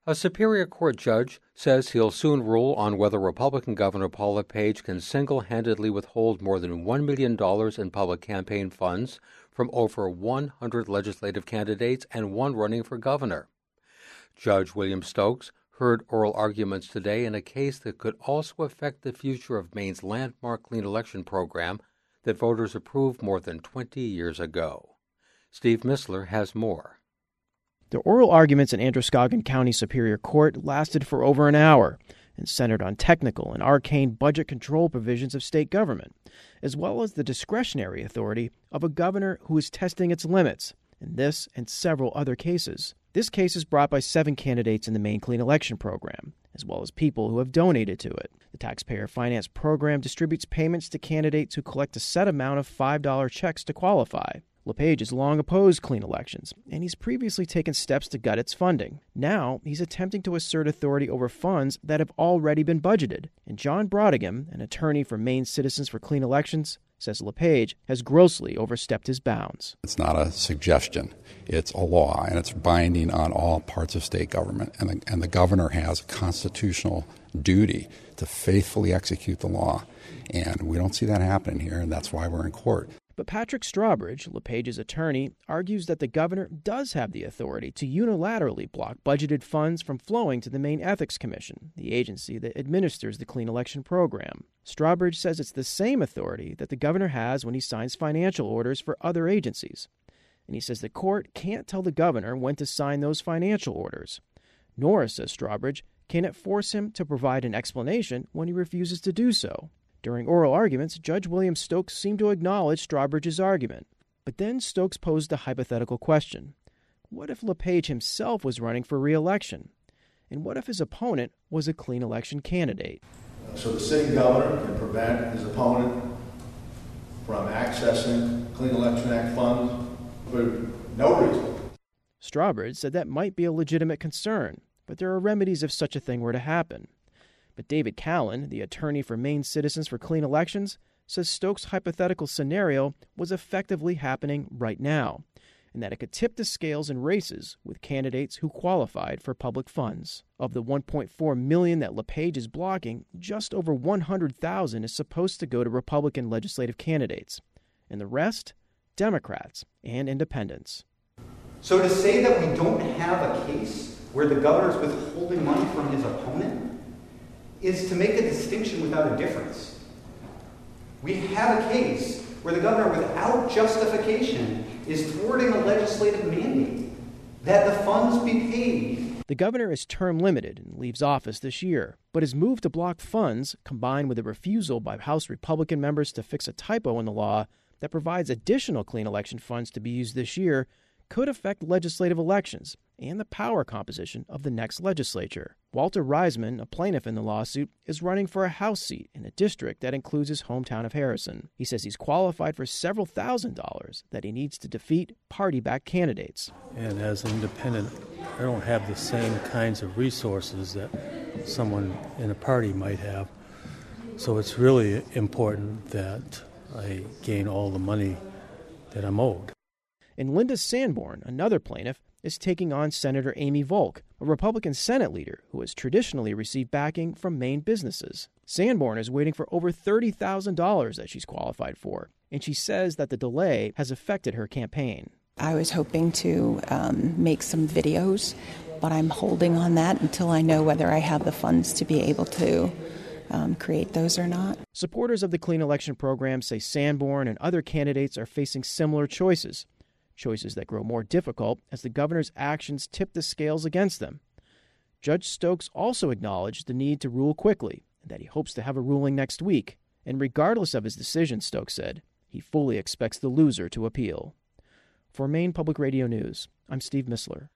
A Superior Court judge says he'll soon rule on whether Republican Governor Paul LePage can single-handedly withhold more than $1 million in public campaign funds from over 100 legislative candidates and one running for governor. Judge William Stokes heard oral arguments today in a case that could also affect the future of Maine's landmark clean election program that voters approved more than 20 years ago. Steve Missler has more. The oral arguments in Androscoggin County Superior Court lasted for over an hour and centered on technical and arcane budget control provisions of state government, as well as the discretionary authority of a governor who is testing its limits in this and several other cases. This case is brought by 7 candidates in the Maine Clean Election Program, as well as people who have donated to it. The Taxpayer Finance Program distributes payments to candidates who collect a set amount of $5 checks to qualify. LePage has long opposed clean elections, and he's previously taken steps to gut its funding. Now, he's attempting to assert authority over funds that have already been budgeted. And John Brodigan, an attorney for Maine Citizens for Clean Elections, says LePage has grossly overstepped his bounds. It's not a suggestion. It's a law, and it's binding on all parts of state government. And the governor has a constitutional duty to faithfully execute the law. And we don't see that happening here, and that's why we're in court. But Patrick Strawbridge, LePage's attorney, argues that the governor does have the authority to unilaterally block budgeted funds from flowing to the Maine Ethics Commission, the agency that administers the Clean Election Program. Strawbridge says it's the same authority that the governor has when he signs financial orders for other agencies. And he says the court can't tell the governor when to sign those financial orders. Nor, says Strawbridge, can it force him to provide an explanation when he refuses to do so. During oral arguments, Judge William Stokes seemed to acknowledge Strawbridge's argument. But then Stokes posed a hypothetical question. What if LePage himself was running for re-election? And what if his opponent was a clean election candidate? So the sitting governor can prevent his opponent from accessing Clean Election Act funds for no reason. Strawbridge said that might be a legitimate concern, but there are remedies if such a thing were to happen. But David Callan, the attorney for Maine Citizens for Clean Elections, says Stokes' hypothetical scenario was effectively happening right now, and that it could tip the scales in races with candidates who qualified for public funds. Of the $1.4 million that LePage is blocking, just over $100,000 is supposed to go to Republican legislative candidates, and the rest, Democrats and independents. So to say that we don't have a case where the governor is withholding money from his opponent is to make a distinction without a difference. We have a case where the governor, without justification, is thwarting a legislative mandate that the funds be paid. The governor is term limited and leaves office this year, but his move to block funds, combined with a refusal by House Republican members to fix a typo in the law that provides additional clean election funds to be used this year, could affect legislative elections and the power composition of the next legislature. Walter Reisman, a plaintiff in the lawsuit, is running for a House seat in a district that includes his hometown of Harrison. He says he's qualified for several $1,000s that he needs to defeat party-backed candidates. And as an independent, I don't have the same kinds of resources that someone in a party might have. So it's really important that I gain all the money that I'm owed. And Linda Sanborn, another plaintiff, is taking on Senator Amy Volk, a Republican Senate leader who has traditionally received backing from Maine businesses. Sanborn is waiting for over $30,000 that she's qualified for, and she says that the delay has affected her campaign. I was hoping to make some videos, but I'm holding on that until I know whether I have the funds to be able to create those or not. Supporters of the Clean Election Program say Sanborn and other candidates are facing similar choices that grow more difficult as the governor's actions tip the scales against them. Judge Stokes also acknowledged the need to rule quickly and that he hopes to have a ruling next week. And regardless of his decision, Stokes said, he fully expects the loser to appeal. For Maine Public Radio News, I'm Steve Missler.